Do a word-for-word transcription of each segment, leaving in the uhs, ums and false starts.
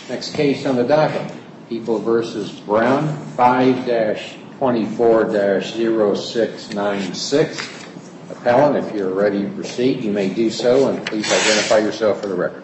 Next case on the docket, People v. Brown, five dash twenty-four dash zero six nine six. Appellant, if you're ready to proceed, you may do so, and please identify yourself for the record.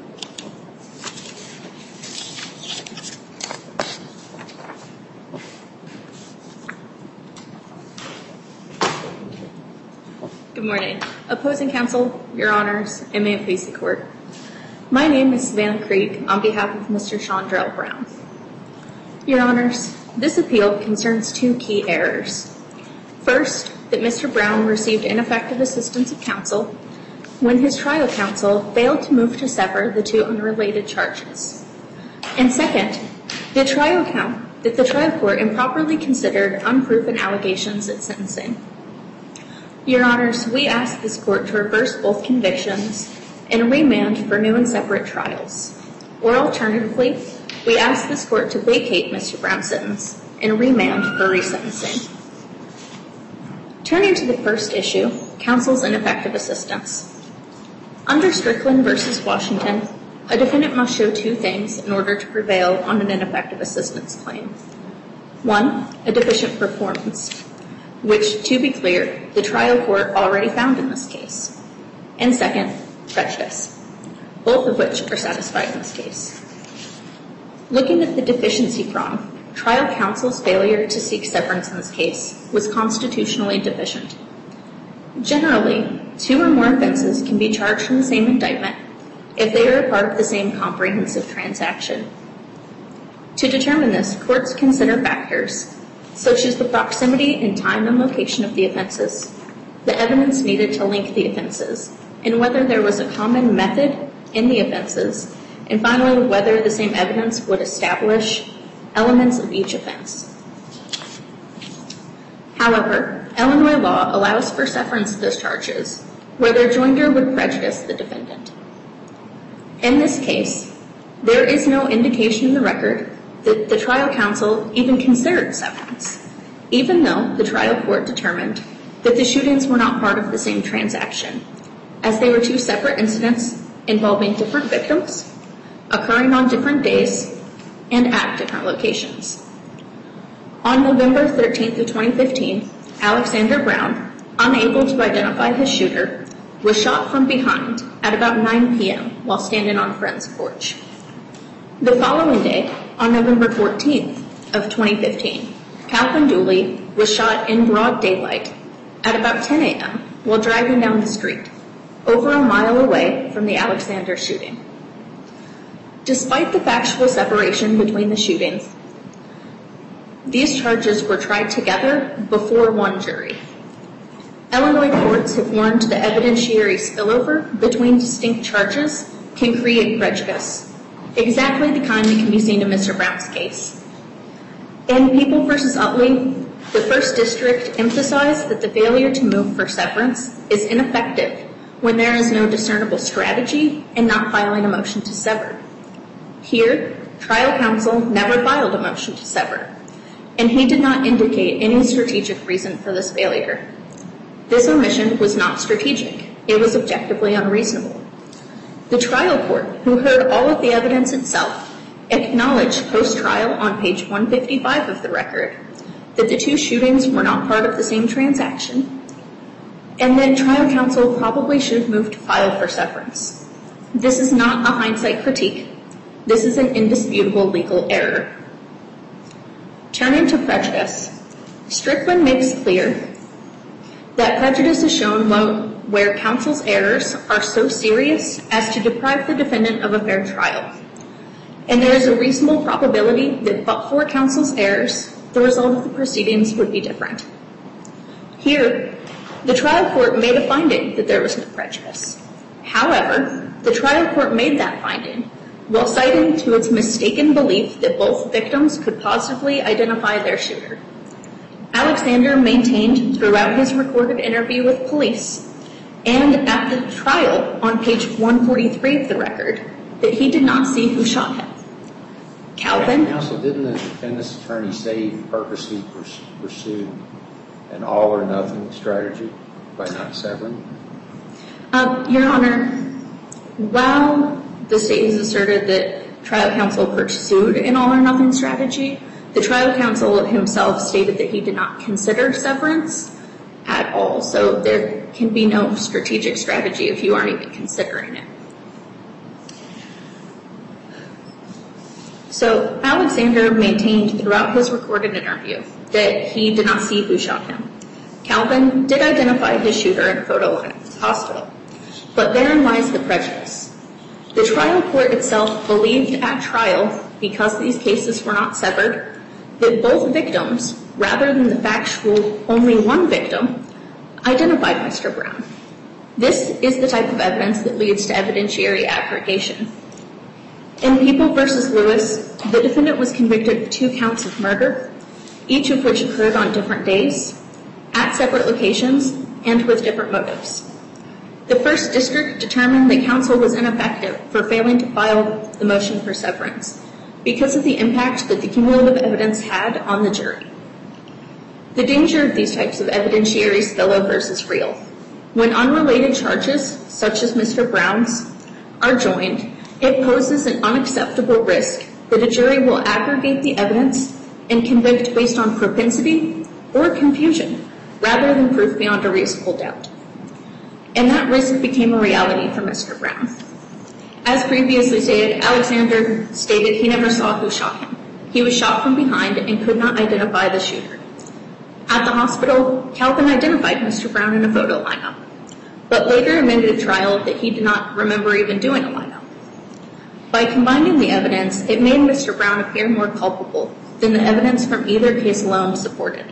Good morning. Opposing counsel, your honors, and may it please the court. My name is Savannah Creek on behalf of Mister Shondrell Brown. Your honors, this appeal concerns two key errors. First, that Mister Brown received ineffective assistance of counsel when his trial counsel failed to move to sever the two unrelated charges. And second, the trial count that the trial court improperly considered unproven allegations at sentencing. Your honors, we ask this court to reverse both convictions and remand for new and separate trials. Or alternatively, we ask this court to vacate Mister Brown's sentence and remand for resentencing. Turning to the first issue, counsel's ineffective assistance. Under Strickland v. Washington, a defendant must show two things in order to prevail on an ineffective assistance claim. One, a deficient performance, which, to be clear, the trial court already found in this case. And second, prejudice, both of which are satisfied in this case. Looking at the deficiency prong, trial counsel's failure to seek severance in this case was constitutionally deficient. Generally, two or more offenses can be charged in the same indictment if they are a part of the same comprehensive transaction. To determine this, courts consider factors such as the proximity and time and location of the offenses, the evidence needed to link the offenses, and whether there was a common method in the offenses, and finally, whether the same evidence would establish elements of each offense. However, Illinois law allows for severance discharges where their joinder would prejudice the defendant. In this case, there is no indication in the record that the trial counsel even considered severance, even though the trial court determined that the shootings were not part of the same transaction, as they were two separate incidents involving different victims, occurring on different days, and at different locations. On November thirteenth of twenty fifteen, Alexander Brown, unable to identify his shooter, was shot from behind at about nine p.m. while standing on a friend's porch. The following day, on November fourteenth of twenty fifteen, Calvin Dooley was shot in broad daylight at about ten a.m. while driving down the street, over a mile away from the Alexander shooting. Despite the factual separation between the shootings, these charges were tried together before one jury. Illinois courts have warned the evidentiary spillover between distinct charges can create prejudice, exactly the kind that can be seen in Mister Brown's case. In People v. Utley, the First District emphasized that the failure to move for severance is ineffective when there is no discernible strategy in not filing a motion to sever. Here, trial counsel never filed a motion to sever, and he did not indicate any strategic reason for this failure. This omission was not strategic. It was objectively unreasonable. The trial court, who heard all of the evidence itself, acknowledged post-trial on page one fifty-five of the record that the two shootings were not part of the same transaction, and that trial counsel probably should have moved to file for severance. This is not a hindsight critique. This is an indisputable legal error. Turning to prejudice, Strickland makes clear that prejudice is shown where counsel's errors are so serious as to deprive the defendant of a fair trial, and there is a reasonable probability that but for counsel's errors, the result of the proceedings would be different. Here, the trial court made a finding that there was no prejudice. However, the trial court made that finding while citing to its mistaken belief that both victims could positively identify their shooter. Alexander maintained throughout his recorded interview with police and at the trial on page one forty-three of the record that he did not see who shot him. Calvin? Counsel, didn't the defendant's attorney say he purposely pursued an all-or-nothing strategy by not severing? Um, Your Honor, while the state has asserted that trial counsel pursued an all-or-nothing strategy. The trial counsel himself stated that he did not consider severance at all, so there can be no strategic strategy if you aren't even considering it. So Alexander maintained throughout his recorded interview that he did not see who shot him. Calvin did identify his shooter in a photo line at the hospital, but therein lies the prejudice. The trial court itself believed at trial, because these cases were not severed, that both victims, rather than the factual only one victim, identified Mister Brown. This is the type of evidence that leads to evidentiary aggregation. In People v. Lewis, the defendant was convicted of two counts of murder, each of which occurred on different days, at separate locations, and with different motives. The First District determined that counsel was ineffective for failing to file the motion for severance because of the impact that the cumulative evidence had on the jury. The danger of these types of evidentiary spillover is real. When unrelated charges, such as Mister Brown's, are joined, it poses an unacceptable risk that a jury will aggregate the evidence and convict based on propensity or confusion, rather than proof beyond a reasonable doubt. And that risk became a reality for Mister Brown. As previously stated, Alexander stated he never saw who shot him. He was shot from behind and could not identify the shooter. At the hospital, Calvin identified Mister Brown in a photo lineup, but later admitted at trial that he did not remember even doing a lineup. By combining the evidence, it made Mister Brown appear more culpable than the evidence from either case alone supported.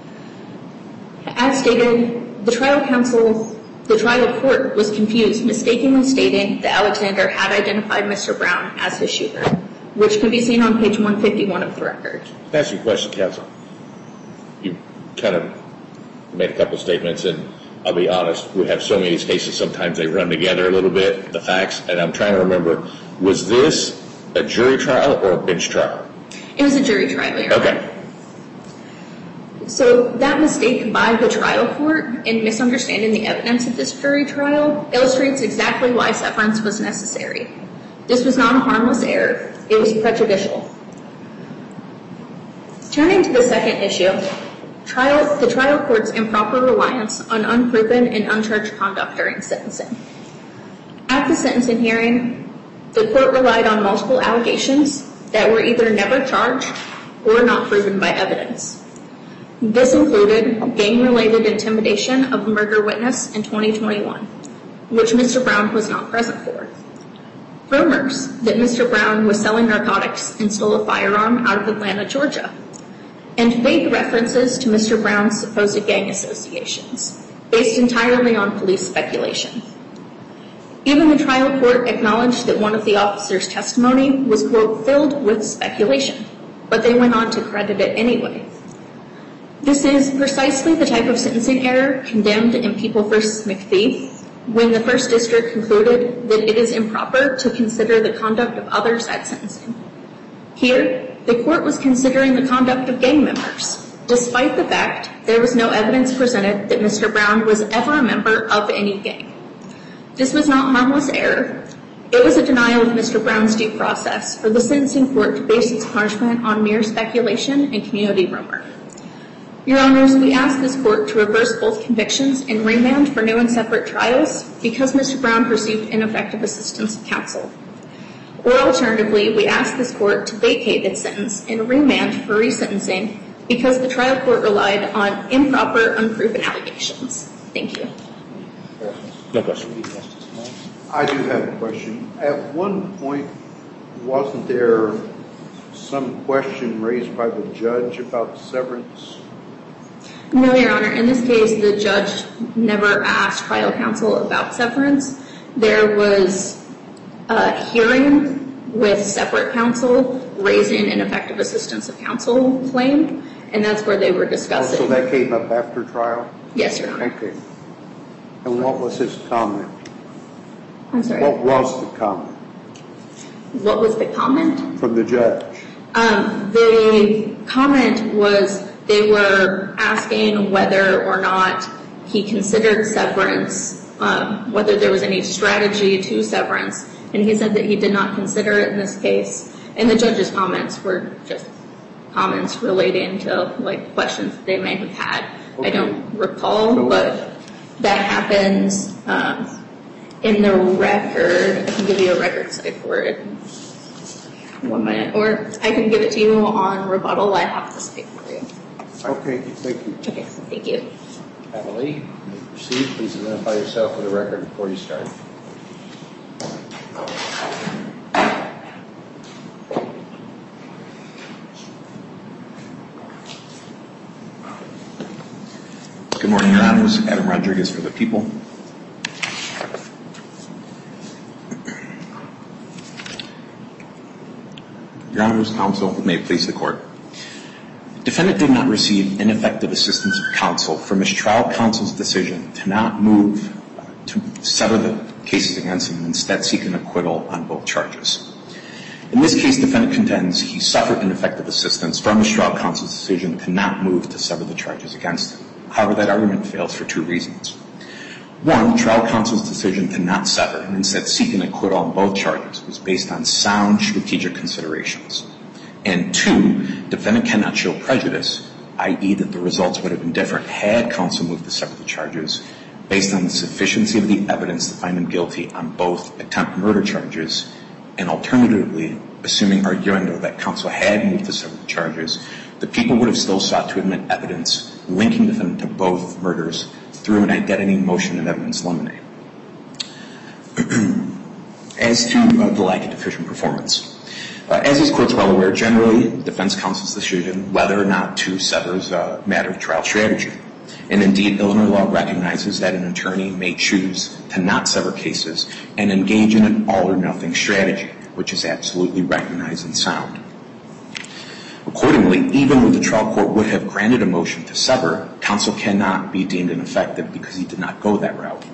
As stated, the trial counsel The trial court was confused, mistakenly stating that Alexander had identified Mister Brown as his shooter, which can be seen on page one fifty-one of the record. That's your question, counsel. You kind of made a couple statements, and I'll be honest, we have so many of these cases, sometimes they run together a little bit, the facts, and I'm trying to remember, was this a jury trial or a bench trial? It was a jury trial, Your Honor. Okay. So that mistake by the trial court in misunderstanding the evidence of this jury trial illustrates exactly why severance was necessary. This was not a harmless error. It was prejudicial. Turning to the second issue, trial, the trial court's improper reliance on unproven and uncharged conduct during sentencing. At the sentencing hearing, the court relied on multiple allegations that were either never charged or not proven by evidence. This included gang-related intimidation of a murder witness in twenty twenty-one, which Mister Brown was not present for. Rumors that Mister Brown was selling narcotics and stole a firearm out of Atlanta, Georgia, and vague references to Mister Brown's supposed gang associations, based entirely on police speculation. Even the trial court acknowledged that one of the officers' testimony was, quote, filled with speculation, but they went on to credit it anyway. This is precisely the type of sentencing error condemned in People v. McPhee, when the First District concluded that it is improper to consider the conduct of others at sentencing. Here, the court was considering the conduct of gang members, despite the fact there was no evidence presented that Mister Brown was ever a member of any gang. This was not harmless error. It was a denial of Mister Brown's due process for the sentencing court to base its punishment on mere speculation and community rumor. Your Honors, we ask this court to reverse both convictions and remand for new and separate trials because Mister Brown received ineffective assistance of counsel. Or alternatively, we ask this court to vacate its sentence and remand for resentencing because the trial court relied on improper, unproven allegations. Thank you. No question. I do have a question. At one point, wasn't there some question raised by the judge about severance? No, Your Honor. In this case, the judge never asked trial counsel about severance. There was a hearing with separate counsel raising an ineffective assistance of counsel claim, and that's where they were discussing. Oh, so that came up after trial? Yes, Your Honor. Okay. And what was his comment? I'm sorry? What was the comment? What was the comment? From the judge. Um, the comment was they were asking whether or not he considered severance, um, whether there was any strategy to severance, and he said that he did not consider it in this case. And the judge's comments were just comments relating to, like, questions that they may have had. Okay. I don't recall, So- but that happens um, in the record. I can give you a record site for it. One minute. Or I can give it to you on rebuttal. I have the site for you. Okay, thank you. Okay, thank you. Natalie, you may proceed. Please identify yourself for the record before you start. Good morning, Your Honors. Adam Rodriguez for the people. Your Honors, counsel, may it please the court. Defendant did not receive ineffective assistance of counsel from his trial counsel's decision to not move uh, to sever the cases against him and instead seek an acquittal on both charges. In this case, defendant contends he suffered ineffective assistance from his trial counsel's decision to not move to sever the charges against him. However, that argument fails for two reasons. One, trial counsel's decision to not sever and instead seek an acquittal on both charges was based on sound strategic considerations. And two, defendant cannot show prejudice, that is that the results would have been different had counsel moved to sever the charges based on the sufficiency of the evidence to find him guilty on both attempt murder charges, and alternatively, assuming arguendo that counsel had moved to sever the charges, the people would have still sought to admit evidence linking the defendant to both murders through an identity motion and evidence limine. As to uh, the lack of deficient performance, uh, as this court's well aware, generally defense counsel's decision whether or not to sever is a matter of trial strategy. And indeed, Illinois law recognizes that an attorney may choose to not sever cases and engage in an all-or-nothing strategy, which is absolutely recognized and sound. Accordingly, even when the trial court would have granted a motion to sever, counsel cannot be deemed ineffective because he did not go that route.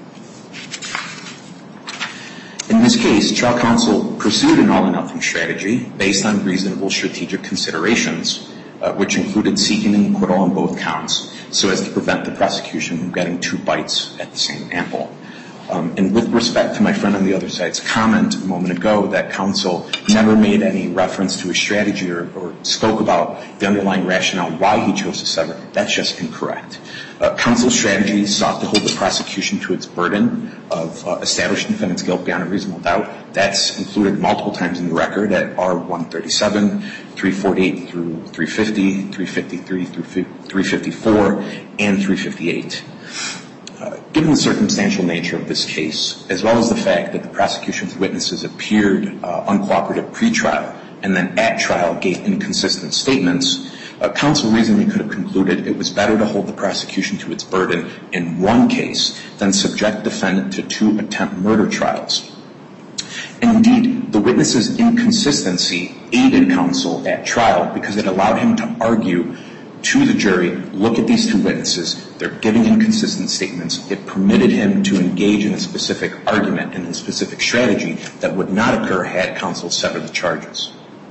In this case, trial counsel pursued an all-or-nothing strategy based on reasonable strategic considerations, uh, which included seeking an acquittal on both counts so as to prevent the prosecution from getting two bites at the same apple. Um, and with respect to my friend on the other side's comment a moment ago that counsel never made any reference to a strategy or, or spoke about the underlying rationale why he chose to sever, that's just incorrect. Uh, counsel's strategy sought to hold the prosecution to its burden of uh, establishing defendant's guilt beyond a reasonable doubt. That's included multiple times in the record at R one thirty-seven, three forty-eight through three fifty, three fifty-three through three fifty-four, and three fifty-eight. Uh, given the circumstantial nature of this case, as well as the fact that the prosecution's witnesses appeared uh, uncooperative pre-trial and then at trial gave inconsistent statements, uh, counsel reasonably could have concluded it was better to hold the prosecution to its burden in one case than subject defendant to two attempt murder trials. And indeed, the witness's inconsistency aided counsel at trial because it allowed him to argue to the jury, look at these two witnesses, they're giving inconsistent statements. It permitted him to engage in a specific argument and a specific strategy that would not occur had counsel severed the charges.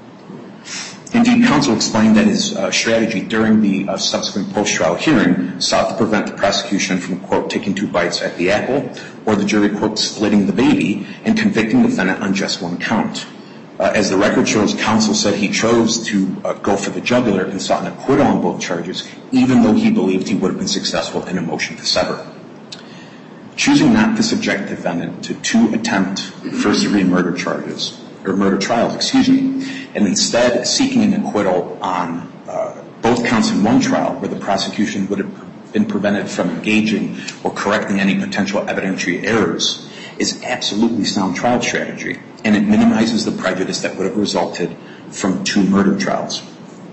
Indeed, counsel explained that his uh, strategy during the uh, subsequent post-trial hearing sought to prevent the prosecution from, quote, taking two bites at the apple, or the jury, quote, splitting the baby and convicting the defendant on just one count. Uh, as the record shows, counsel said he chose to uh, go for the jugular and sought an acquittal on both charges, even though he believed he would have been successful in a motion to sever. Choosing not to subject the defendant to two attempt first-degree murder charges, or murder trials, excuse me, and instead seeking an acquittal on uh, both counts in one trial where the prosecution would have been prevented from engaging or correcting any potential evidentiary errors is absolutely sound trial strategy, and it minimizes the prejudice that would have resulted from two murder trials.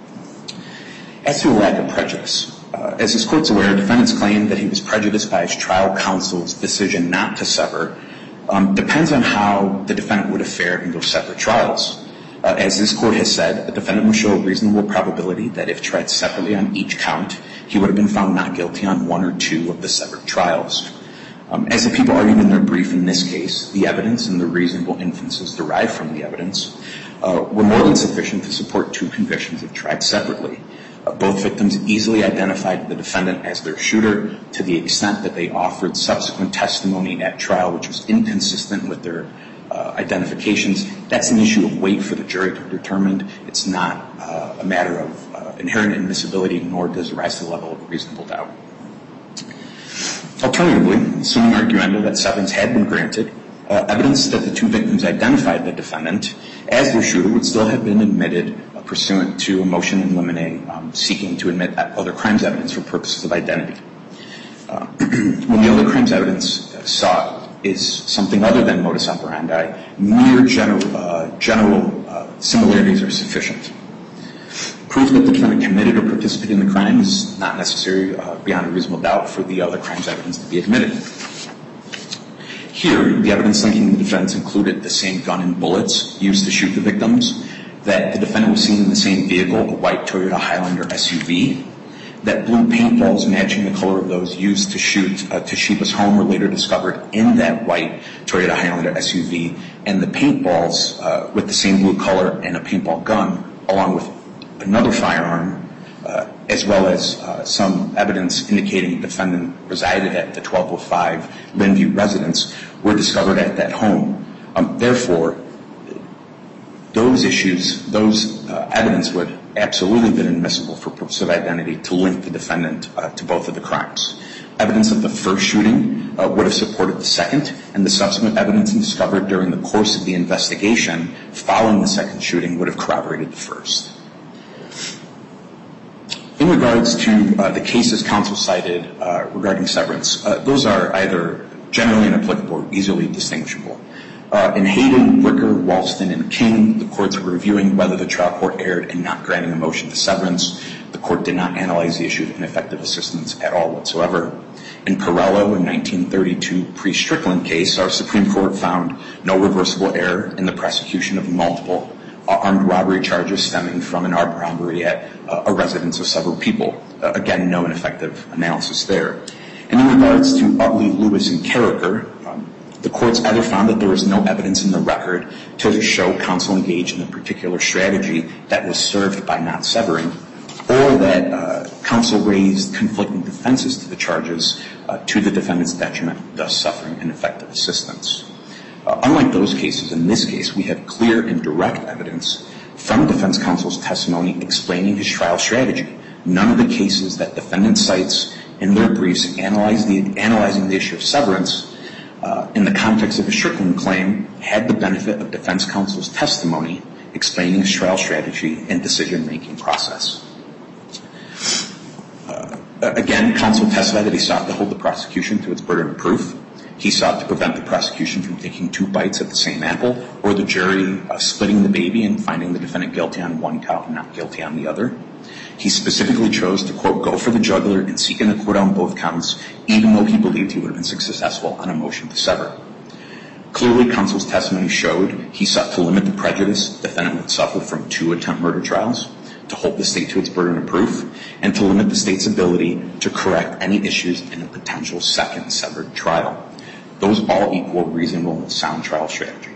As to a lack of prejudice, uh, as this court's aware, defendants claim that he was prejudiced by his trial counsel's decision not to sever um, depends on how the defendant would have fared in those separate trials. Uh, as this court has said, the defendant will show a reasonable probability that if tried separately on each count, he would have been found not guilty on one or two of the separate trials. Um, as the people argued in their brief in this case, the evidence and the reasonable inferences derived from the evidence uh, were more than sufficient to support two convictions if tried separately. Uh, both victims easily identified the defendant as their shooter to the extent that they offered subsequent testimony at trial which was inconsistent with their uh, identifications. That's an issue of weight for the jury to determine. It's not uh, a matter of uh, inherent admissibility, nor does it rise to the level of reasonable doubt. Alternatively, assuming arguendo that severance had been granted, uh, evidence that the two victims identified the defendant as their shooter would still have been admitted uh, pursuant to a motion in limine um, seeking to admit other crimes evidence for purposes of identity. Uh, when the other crimes evidence uh, sought is something other than modus operandi, mere general, uh, general uh, similarities are sufficient. Proof that the defendant committed or participated in the crime is not necessary uh, beyond a reasonable doubt for the other crimes evidence to be admitted. Here, the evidence linking the defense included the same gun and bullets used to shoot the victims, that the defendant was seen in the same vehicle, a white Toyota Highlander S U V, that blue paintballs matching the color of those used to shoot uh, Toshiba's home were later discovered in that white Toyota Highlander S U V, and the paintballs uh, with the same blue color and a paintball gun, along with another firearm, uh, as well as uh, some evidence indicating the defendant resided at the twelve oh five Linview residence, were discovered at that home. Um, therefore, those issues, those uh, evidence would absolutely have been admissible for purpose of identity to link the defendant uh, to both of the crimes. Evidence of the first shooting uh, would have supported the second, and the subsequent evidence discovered during the course of the investigation following the second shooting would have corroborated the first. In regards to uh, the cases counsel cited uh, regarding severance, uh, those are either generally inapplicable or easily distinguishable. Uh, in Hayden, Bricker, Walston, and King, the courts were reviewing whether the trial court erred in not granting a motion to severance. The court did not analyze the issue of ineffective assistance at all whatsoever. In Perello, a nineteen thirty-two pre-Strickland case, our Supreme Court found no reversible error in the prosecution of multiple armed robbery charges stemming from an armed robbery at uh, a residence of several people. Uh, again, no ineffective analysis there. And in regards to Utley, Lewis, and Carricker, um, the courts either found that there was no evidence in the record to show counsel engaged in a particular strategy that was served by not severing, or that uh, counsel raised conflicting defenses to the charges uh, to the defendant's detriment, thus suffering ineffective assistance. Uh, unlike those cases, in this case, we have clear and direct evidence from defense counsel's testimony explaining his trial strategy. None of the cases that defendant cites in their briefs analyze the, analyzing the issue of severance uh, in the context of a Strickland claim had the benefit of defense counsel's testimony explaining his trial strategy and decision-making process. Uh, again, counsel testified that he sought to hold the prosecution to its burden of proof. He sought to prevent the prosecution from taking two bites at the same apple, or the jury uh, splitting the baby and finding the defendant guilty on one count and not guilty on the other. He specifically chose to, quote, go for the jugular and seek an acquittal on both counts, even though he believed he would have been successful on a motion to sever. Clearly, counsel's testimony showed he sought to limit the prejudice the defendant would suffer from two attempt murder trials, to hold the state to its burden of proof, and to limit the state's ability to correct any issues in a potential second severed trial. Those all equal reasonable and sound trial strategy.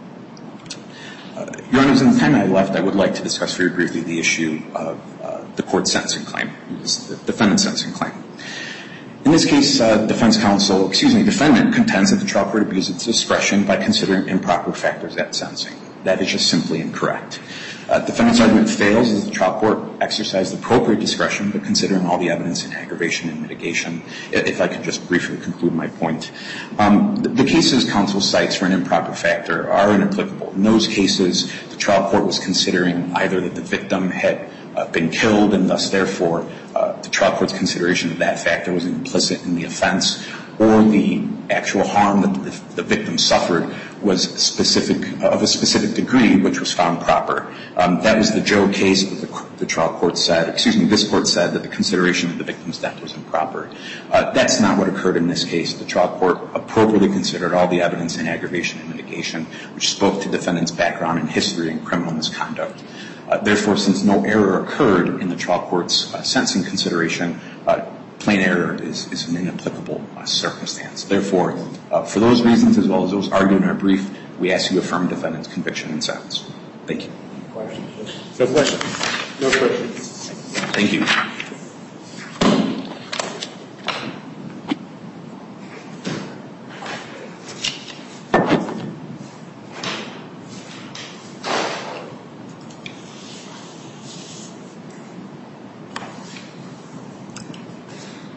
Uh, Your Honors, in the time I have left, I would like to discuss very briefly the issue of uh, the court's sentencing claim, the defendant's sentencing claim. In this case, uh, defense counsel, excuse me, defendant contends that the trial court abused its discretion by considering improper factors at sentencing. That is just simply incorrect. Uh, defendant's argument fails as the trial court exercised appropriate discretion, but considering all the evidence in aggravation and mitigation, if I could just briefly conclude my point. Um, the, the cases counsel cites for an improper factor are inapplicable. In those cases, the trial court was considering either that the victim had uh, been killed and thus, therefore, uh, the trial court's consideration of that factor was implicit in the offense, or the actual harm that the, the victim suffered was specific uh, of a specific degree, which was found proper. Um, that was the Joe case that the, the trial court said, excuse me, this court said that the consideration of the victim's death was improper. Uh, that's not what occurred in this case. The trial court appropriately considered all the evidence in aggravation and mitigation, which spoke to defendant's background and history in criminal misconduct. Uh, therefore, since no error occurred in the trial court's uh, sentencing consideration, uh, plain error is, is an inapplicable uh, circumstance. Therefore, uh, for those reasons, as well as those argued in our brief, we ask you to affirm defendant's conviction and sentence. Thank you. Questions? No questions. No questions. Thank you.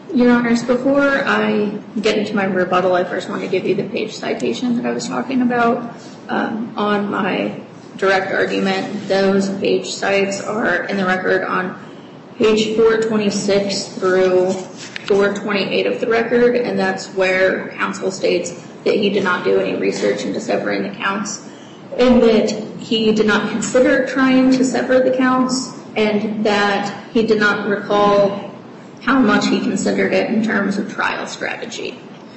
Your Honors, before I get into my rebuttal, I first want to give you the page citation that I was talking about um, on my direct argument. Those page cites are in the record on page four twenty-six through four twenty-eight of the record, and that's where counsel states that he did not do any research into severing the counts, and that he did not consider trying to sever the counts, and that he did not recall how much he considered it in terms of trial strategy.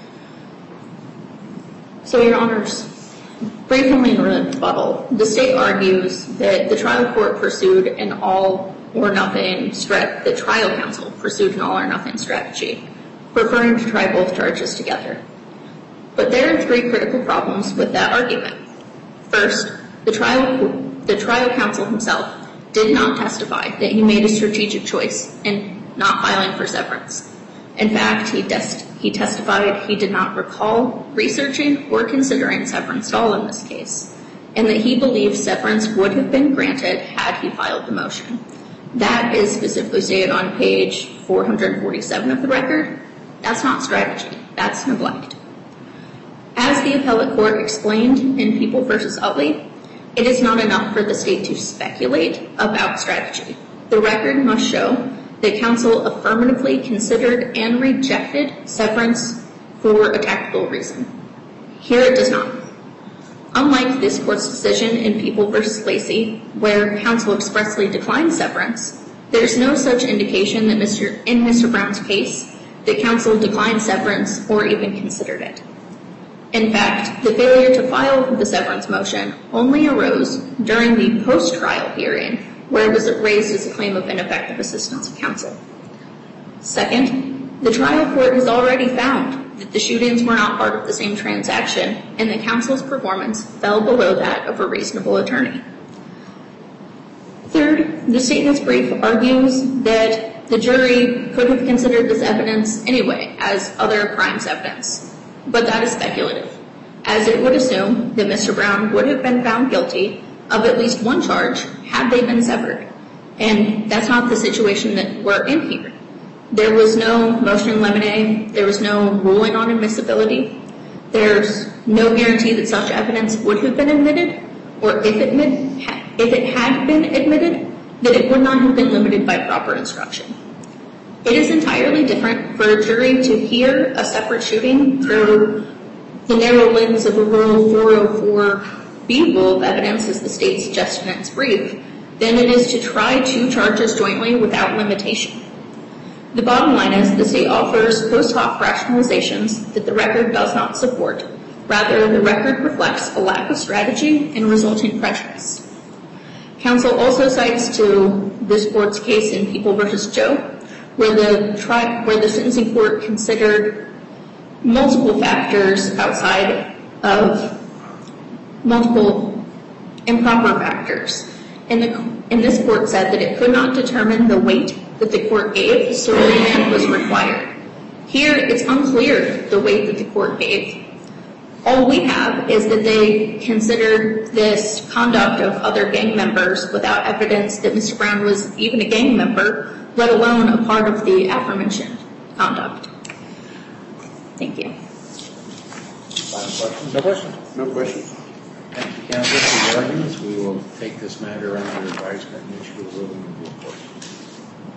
So, Your Honors, briefly in rebuttal, the state argues that the trial court pursued an all-or-nothing strat- the trial counsel pursued an all-or-nothing strategy, preferring to try both charges together. But there are three critical problems with that argument. First, the trial, the trial counsel himself did not testify that he made a strategic choice in not filing for severance. In fact, he, des- he testified he did not recall researching or considering severance at all in this case, and that he believed severance would have been granted had he filed the motion. That is specifically stated on page four forty-seven of the record. That's not strategy. That's neglect. As the appellate court explained in People v. Utley, it is not enough for the state to speculate about strategy. The record must show that counsel affirmatively considered and rejected severance for a tactical reason. Here it does not. Unlike this court's decision in People v. Lacey, where counsel expressly declined severance, there's no such indication that Mister in Mister Brown's case that counsel declined severance or even considered it. In fact, the failure to file the severance motion only arose during the post-trial hearing, where it was raised as a claim of ineffective assistance of counsel. Second, the trial court has already found that the shootings were not part of the same transaction, and that counsel's performance fell below that of a reasonable attorney. Third, the state in its brief argues that the jury could have considered this evidence anyway as other crimes evidence, but that is speculative, as it would assume that Mister Brown would have been found guilty of at least one charge had they been severed. And that's not the situation that we're in here. There was no motion in limine, there was no ruling on admissibility, there's no guarantee that such evidence would have been admitted, or if it, if it had been admitted, that it would not have been limited by proper instruction. It is entirely different for a jury to hear a separate shooting through the narrow lens of a Rule four oh four B rule of evidence, as the state suggested in its brief, than it is to try two charges jointly without limitation. The bottom line is the state offers post hoc rationalizations that the record does not support. Rather, the record reflects a lack of strategy and resulting prejudice. Counsel also cites to this court's case in People v. Joe, where the, tri- where the sentencing court considered multiple factors outside of multiple improper factors. And, the, and this court said that it could not determine the weight that the court gave, so remand was required. Here, it's unclear the weight that the court gave. All we have is that they considered this conduct of other gang members without evidence that Mister Brown was even a gang member, let alone a part of the aforementioned conduct. Thank you. Final questions? No questions. No questions. Thank you, counsel, for your arguments. We will take this matter under advisement and issue a ruling